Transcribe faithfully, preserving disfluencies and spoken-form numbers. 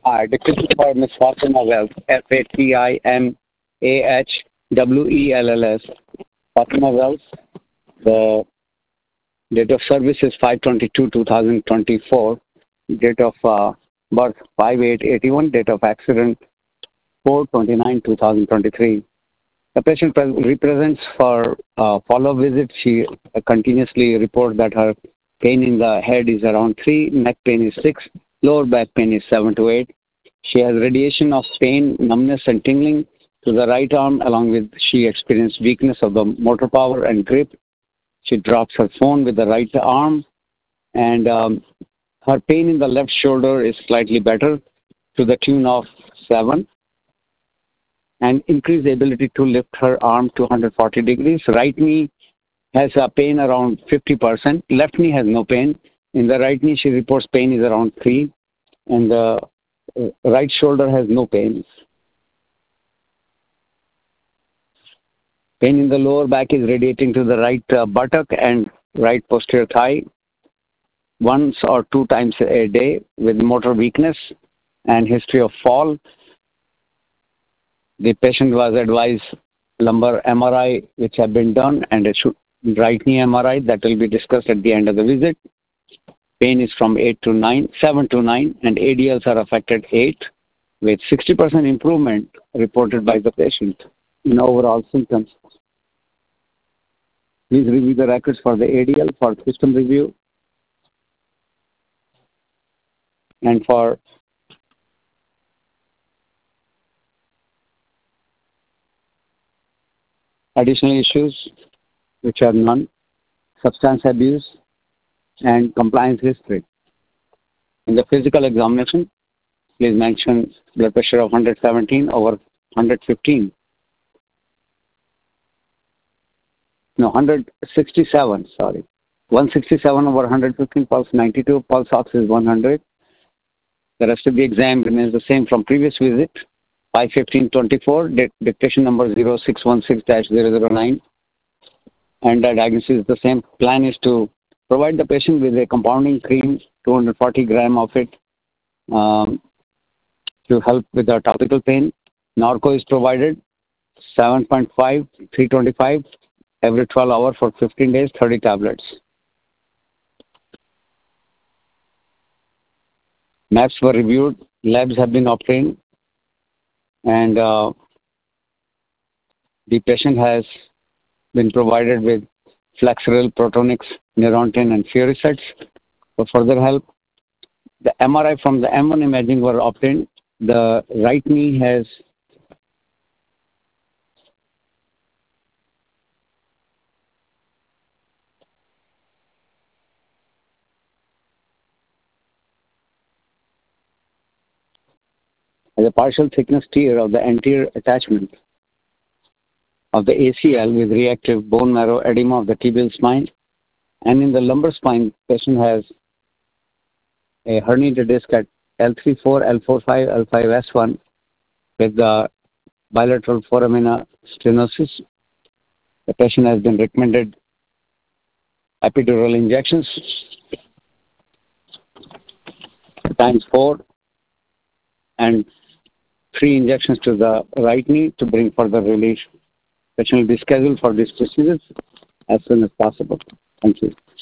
Hi, declaration for Miss Fatima Wells, F A T I M A H W E L L S. Fatima Wells, the date of service is five twenty-two two thousand twenty-four, date of uh, birth five eight eighty-one, date of accident four twenty-nine two thousand twenty-three. The patient pre- represents for uh, follow-up visit. She uh, continuously reports that her pain in the head is around three, neck pain is six, lower back pain is seven to eight. She has radiation of pain, numbness, and tingling to the right arm, along with she experienced weakness of the motor power and grip. She drops her phone with the right arm, and um, her pain in the left shoulder is slightly better to the tune of seven, and increased ability to lift her arm to one hundred forty degrees. Right knee has a pain around fifty percent. Left knee has no pain. In the right knee, she reports pain is around three, and the uh, right shoulder has no pain. Pain in the lower back is radiating to the right uh, buttock and right posterior thigh once or two times a day with motor weakness and history of fall. The patient was advised lumbar M R I, which have been done, and a right knee M R I that will be discussed at the end of the visit. Pain is from eight to nine, seven to nine, and A D Ls are affected eight, with sixty percent improvement reported by the patient in overall symptoms. Please review the records for the A D L for system review and for additional issues, which are none, substance abuse, and compliance history. In the physical examination, please mention blood pressure of one hundred seventeen over one hundred fifteen. No, one hundred sixty-seven, sorry. one hundred sixty-seven over one hundred fifteen, pulse ninety-two, pulse ox is one hundred. The rest of the exam remains the same from previous visit. five fifteen twenty-four, dictation number zero six one six dash zero zero nine. And the diagnosis is the same. Plan is to provide the patient with a compounding cream, two hundred forty gram of it, um, to help with the topical pain. Norco is provided, seven point five, three twenty-five, every twelve hours for fifteen days, thirty tablets. Maps were reviewed, labs have been obtained, and uh, the patient has been provided with Flexeril, Protonix, Neurontin, and Furicets for further help. The M R I from the M one imaging were obtained. The right knee has has a partial thickness tear of the anterior attachment of the A C L with reactive bone marrow edema of the tibial spine. And in the lumbar spine, patient has a herniated disc at L three four, L four five, L five S one with the bilateral foramina stenosis. The patient has been recommended epidural injections times four and three injections to the right knee to bring further relief. Patient will be scheduled for these procedures as soon as possible. Thank you.